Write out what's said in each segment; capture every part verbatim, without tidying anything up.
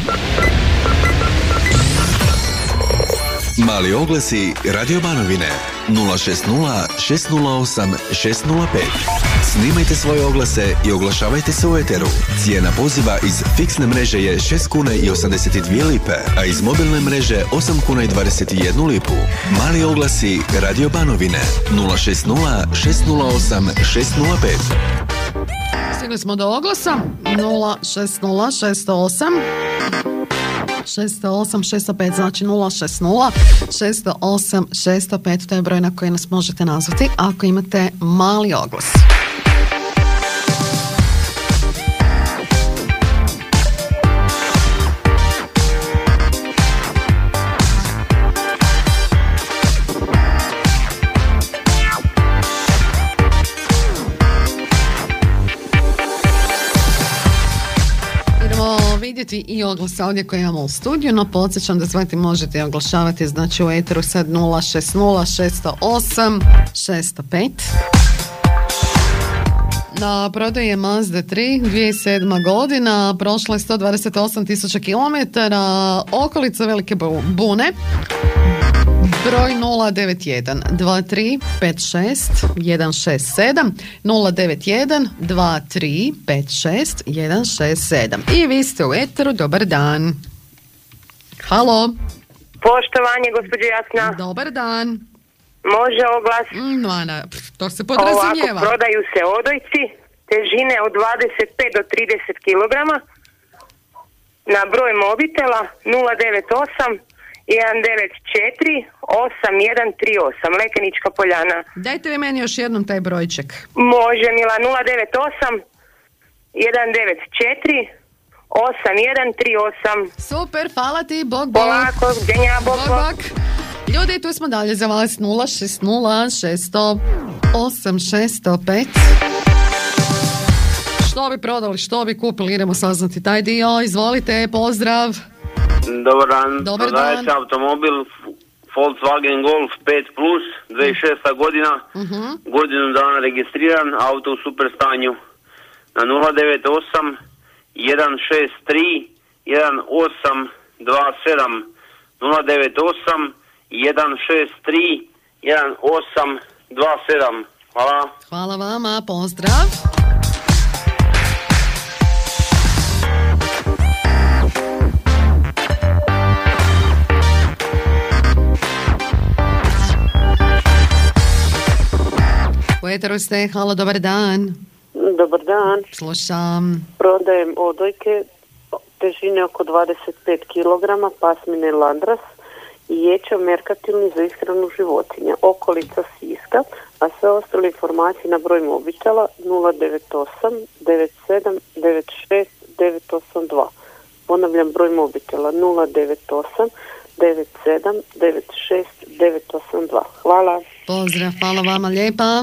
Mali oglasi Radio Banovine nula šest nula šest nula osam šest nula pet. Snimajte svoje oglase i oglašavajte se u eteru. Cijena poziva iz fiksne mreže je šest kuna i osamdeset dvije lipe, a iz mobilne mreže osam kuna i dvadeset jednu lipu. Mali oglasi Radio Banovine nula šest nula šest nula osam šest nula pet. Stigli smo do oglasa nula šest nula šest osam šest osam šest pet, znači nula šest nula šest osam šest pet, to je broj na koji nas možete nazvati ako imate mali oglas. Vidjeti i oglasa ovdje koje imamo u studiju, no podsjećam da zvati možete oglašavati, znači u eteru sad nula šest nula šest osam šest pet. Na prodaju je Mazda tri, dvije tisuće sedma godina, prošla je sto dvadeset osam tisuća kilometara, okolica Velike Bune. Broj nula devet jedan dva tri pet šest jedan šest sedam nula devet jedan dva tri pet šest jedan šest sedam. I vi ste u eteru, dobar dan. Halo. Poštovanje, gospođo Jasna. Dobar dan. Može oglas? Mm, no, na, to se podrazumijeva. Ovako, prodaju se odojci, težine od dvadeset pet do trideset kilograma, na broj mobitela nula devet osam jedan devet četiri osam jedan tri osam, Lekenička Poljana. Dajte vi meni još jednom taj brojček. Može, Mila, nula devet osam jedan devet četiri osam jedan tri osam. Super, hvala ti, bog bog. Polako, gdjenja, bog bog. bog. Ljudi, tu smo dalje za vas nula šest nula šest osam šest pet. Što bi prodali, što bi kupili, idemo saznati taj dio. Izvolite, pozdrav. Dobar dan, Dobar prodaje dan. se automobil Volkswagen Golf pet plus, dvije tisuće šesta godina, Uh-huh. godinu dana registriran, auto u super stanju. Na nula devet osam jedan šest tri jedan osam dva sedam nula devet osam jedan šest tri jedan osam dva sedam. Hvala. Hvala vama, pozdrav. U eteru ste, halo, dobar dan. Dobar dan. Slušam. Prodajem odojke težine oko dvadeset pet kilograma, pasmine Landras i ječa merkatilni za ishranu životinja, okolica Siska, a sve ostale informacije na broj mobitela nula devet osam devet sedam devet šest devet osam dva. Ponavljam broj mobitela nula devet osam devet sedam devet šest devet osam dva. Hvala. Pozdrav, hvala vama lijepa.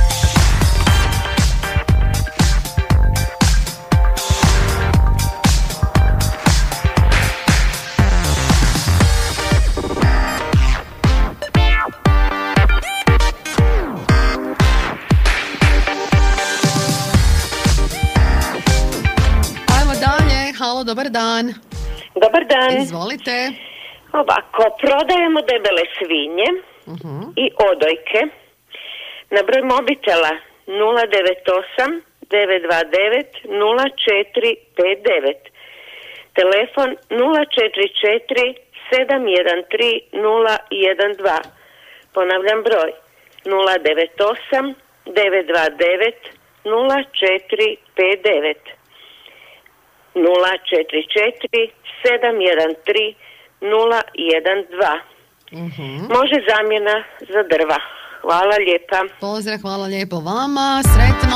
Ajmo dalje, halo, dobar dan. Dobar dan. Izvolite. Ovako, prodajemo debele svinje Uh-huh. i odojke na broj mobitela nula devet osam devet dva devet nula četiri pet devet, telefon nula četiri četiri sedam jedan tri nula jedan dva. Ponavljam broj nula devet osam devet dva devet nula četiri pet devet, nula četiri četiri sedam jedan tri nula jedan dva. Uh-huh. Može zamjena za drva. Hvala lijepa. Pozdrav, hvala lijepo vama, sretno.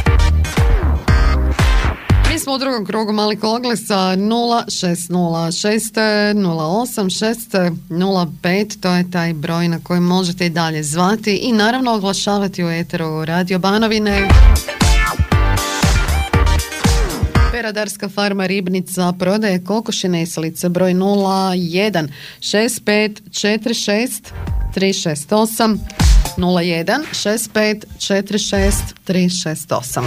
Mi smo u drugom krugu malih oglasa nula šest nula šest nula osam šest nula pet, to je taj broj na koji možete i dalje zvati i naravno oglašavati u eteru Radio Banovine. Peradarska farma Ribnica prodaje kokošine i slice, broj nula jedan šest pet četiri šest tri šest osam nula jedan šest pet četiri šest tri šest osam.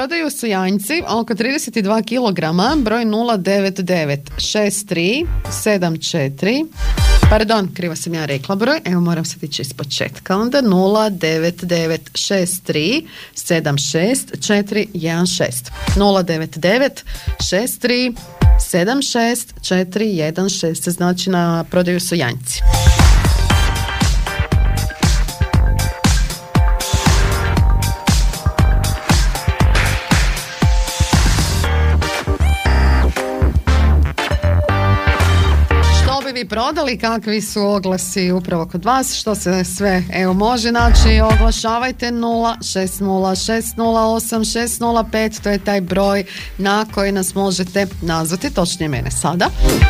prodaju su janjci oko trideset dva kilograma, broj nula devet devet šest tri sedam četiri. Pardon, krivo sam ja rekla broj, evo moram sad ići iz početka, onda nula devet devet šest tri sedam šest četiri jedan šest. nula devet devet šest tri sedam šest četiri jedan šest, znači na prodaju su janjci. Vi prodali, kakvi su oglasi upravo kod vas, što se sve evo može naći, oglašavajte nula šest nula šest nula osam šest nula pet, to je taj broj na koji nas možete nazvati, točnije mene sada.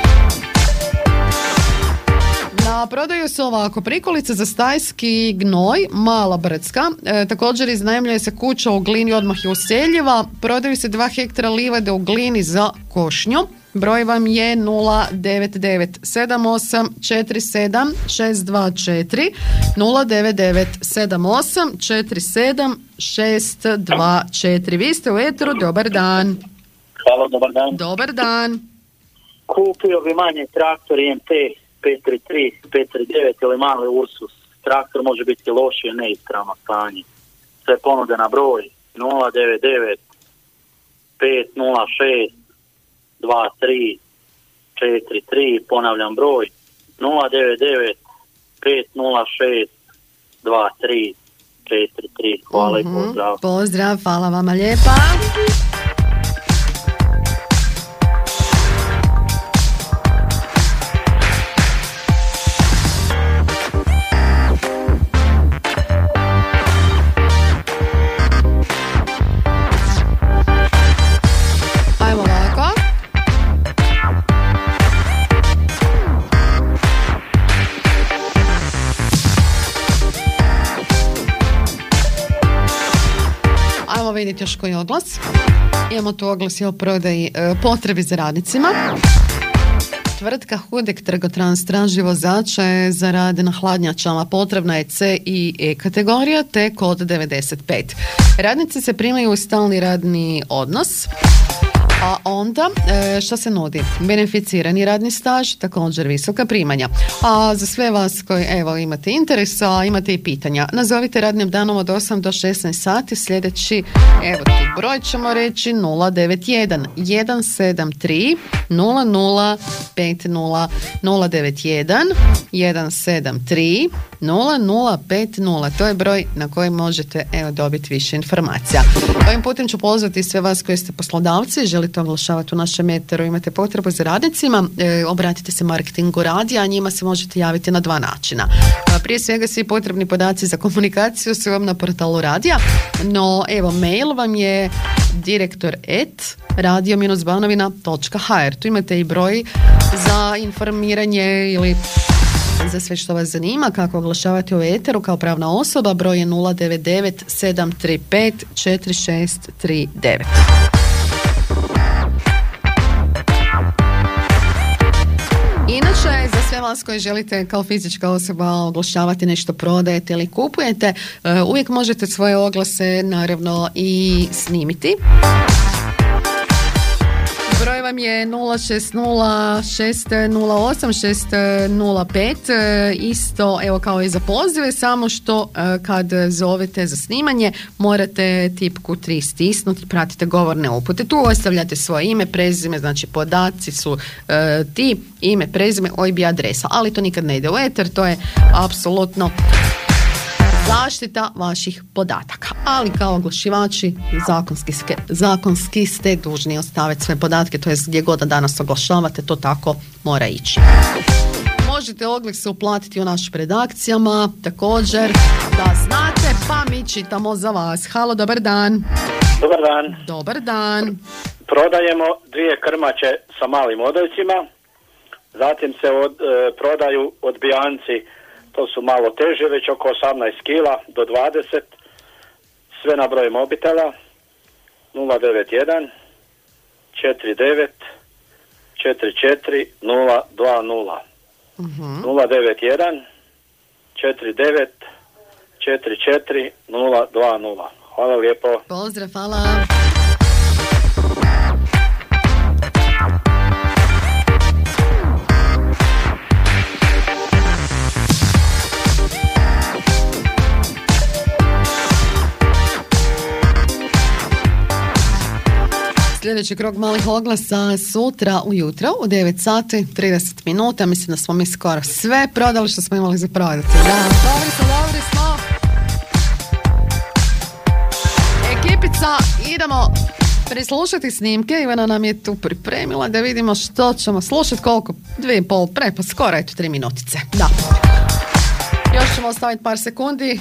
Na prodaju su ovako prikolice za stajski gnoj, Mala Brdska, e, također iznajmljuje se kuća u glini odmah je useljiva, prodaju se dva hektara livade u glini za košnju. Broj vam je nula devet devet sedam osam četiri sedam šest dva četiri, nula devet devet sedam osam četiri sedam šest dva četiri. Vi ste u eteru, dobar dan. Hvala, dobar dan. Dobar dan. Kupio bi manje traktor I M T pet tri tri, pet tri devet ili mali Ursus. Traktor može biti lošije, neispravno stanje. Sve ponude na broj nula devet devet pet nula šest dva tri četiri tri, ponavljam broj nula devet devet pet nula šest dva tri četiri tri. Hvala uh-huh. I pozdrav. Pozdrav, hvala vama lijepa. Vidite još koji oglas. Imamo tu oglas i o prodaji e, potrebi za radnicima. Tvrtka Hudek Trgotrans traži vozače za rad na hladnjačama. Potrebna je C i E kategorija te kod devedeset pet. Radnici se primaju u stalni radni odnos. A onda, e, što se nudi? Beneficirani radni staž, također visoka primanja. A za sve vas koji evo imate interesa, imate i pitanja, nazovite radnim danom od osam do šesnaest sati sljedeći, evo tu broj ćemo reći nula devet jedan jedan sedam tri nula nula pet nula, nula devet jedan jedan sedam tri nula nula pet nula. To je broj na koji možete evo dobiti više informacija. Ovim putem ću pozvati sve vas koji ste poslodavci, želite oglašavati u našem eteru, imate potrebu za radnicima, e, obratite se marketingu radija, a njima se možete javiti na dva načina. A prije svega svi potrebni podaci za komunikaciju su vam na portalu radija, no evo mail vam je direktor et radio banovina točka ha er. Tu imate i broj za informiranje ili za sve što vas zanima, kako oglašavati u eteru kao pravna osoba. Broj je nula devet devet sedam tri pet četiri šest tri devet. Inače, za sve vas koji želite kao fizička osoba oglašavati nešto, prodajete ili kupujete, uvijek možete svoje oglase naravno i snimiti. Broj vam je nula šest nula šest nula osam šest nula pet, isto evo kao i za pozive, samo što kad zovete za snimanje morate tipku tri stisnuti, pratite govorne upute. Tu ostavljate svoje ime, prezime, znači podaci su e, ti, ime, prezime, O I B i adresa, ali to nikad ne ide u eter, to je apsolutno zaštita vaših podataka. Ali kao oglašivači zakonski, zakonski ste dužni ostaviti sve podatke, to je gdje god da danas oglašavate, to tako mora ići. Možete oglas uplatiti u našim redakcijama, također da znate, pa mi čitamo za vas. Halo, dobar dan. Dobar dan. Dobar dan. Prodajemo dvije krmače sa malim odojcima, zatim se od, e, prodaju odbijanci. To su malo teže, već oko osamnaest kila do dvadeset. Sve na broj mobitela nula devet jedan četiri devet četiri četiri nula dva nula. Uh-huh. nula devet jedan četiri devet četiri četiri nula dva nula. Hvala lijepo. Pozdrav, hvala. sljedeći krug malih oglasa sutra ujutro u devet sati trideset minuta. Mislim da smo mi skoro sve prodali što smo imali za prodati. Da, dobri smo, dobri smo. Ekipica, idemo preslušati snimke. Ivana nam je tu pripremila da vidimo što ćemo slušati, koliko, dvije i pol pre, pa skoro eto tri minutice. Da. Još ćemo ostaviti par sekundi.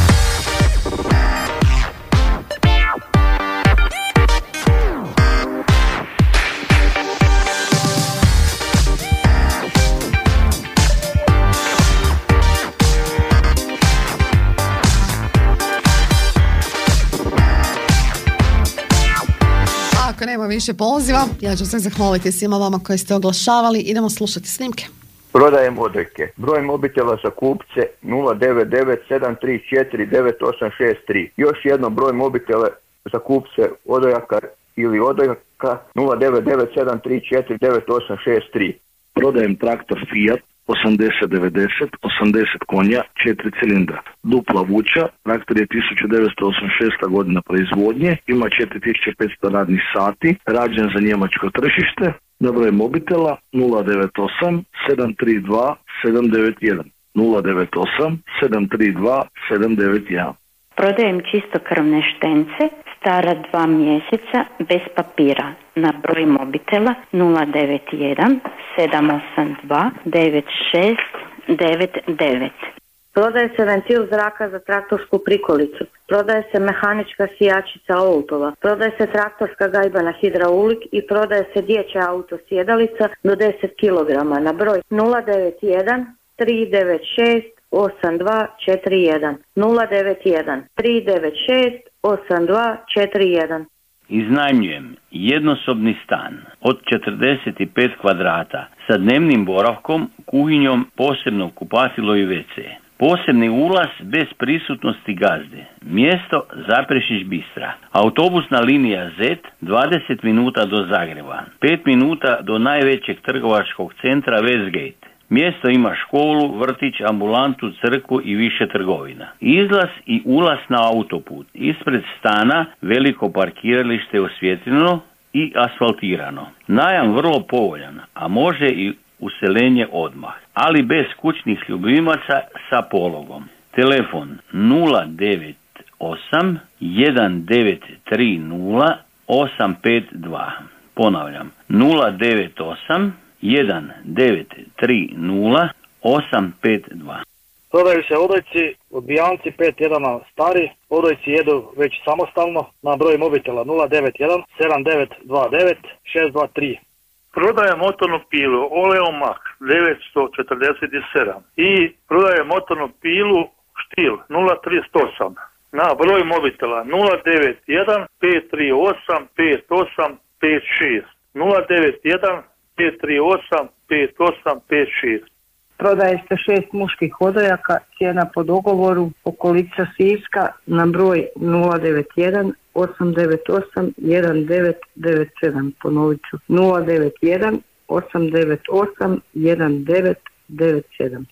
Ako nema više poziva, ja ću se zahvaliti svima vama koji ste oglašavali. Idemo slušati snimke. Prodajem odojke. Broj mobitela za kupce nula devet devet sedam tri četiri devet osam šest tri. Još jedno broj mobitela za kupce odojaka ili odojaka nula devet devet sedam tri četiri devet osam šest tri. Prodajem traktor Fiat osamdeset devedeset, osamdeset konja, četiri cilindra. Dupla vuča, traktor je tisuća devetsto osamdeset šesta godina proizvodnje, ima četiri tisuće petsto radnih sati, rađen za njemačko tržište, na broj mobitela nula devet osam sedam tri dva sedam devet jedan. nula devet osam sedam tri dva sedam devet jedan. Prodajem čistokrvne štence, stara dva mjeseca, bez papira, na broj mobitela nula devet jedan sedam osam dva devet šest devet devet. Prodaje se ventil zraka za traktorsku prikolicu. Prodaje se mehanička sijačica Oltova. Prodaje se traktorska gajba na hidraulik i prodaje se dječja auto sjedalica do deset kilograma na broj nula devet jedan tri devet šest osam dva četiri jedan. nula devet jedan tri devet šest osam dva četiri jedan. Iznajmljujem jednosobni stan od četrdeset pet kvadrata sa dnevnim boravkom, kuhinjom, posebno kupatilo i ve ce. Posebni ulaz bez prisutnosti gazde. Mjesto Zaprešić Bistra. Autobusna linija zet dvadeset minuta do Zagreba. pet minuta do najvećeg trgovačkog centra Westgate. Mjesto ima školu, vrtić, ambulantu, crkvu i više trgovina. Izlaz i ulaz na autoput. Ispred stana veliko parkiralište osvjetljeno i asfaltirano. Najam vrlo povoljan, a može i useljenje odmah, ali bez kućnih ljubimaca sa pologom. Telefon nula devet osam jedan devet tri nula osam pet dva. Ponavljam, nula devet osam jedan devet tri nula osam pet dva. Prodaju se odojci, odbijanci pet tjedana stari, odojci jedu već samostalno na broj mobitela nula devet jedan sedam devet dva devet šest dva tri. Prodaje motornu pilu Oleomak devetsto četrdeset sedam i prodaje motornu pilu Štil nula trideset osam na broj mobitela nula devet jedan pet tri osam pet osam pet šest. nula devet jedan pet tri osam pet osam pet šest. Prodaje se šest muških odojaka, cijena po dogovoru, okolica Siska na broj nula devet jedan osam devet osam jedan devet devet sedam. Ponovit ću nula devet jedan osam devet osam jedan devet devet sedam.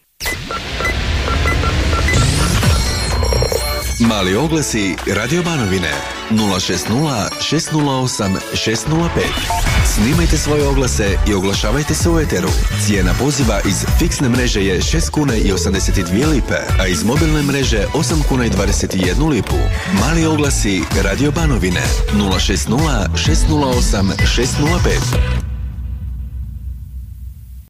Mali oglasi Radio Banovine nula šest nula šest nula osam šest nula pet. Snimajte svoje oglase i oglašavajte se u eteru. Cijena poziva iz fiksne mreže je šest kuna i osamdeset dvije lipe, a iz mobilne mreže osam kuna i dvadeset jednu lipu. Mali oglasi Radio Banovine nula šest nula šest nula osam šest nula pet.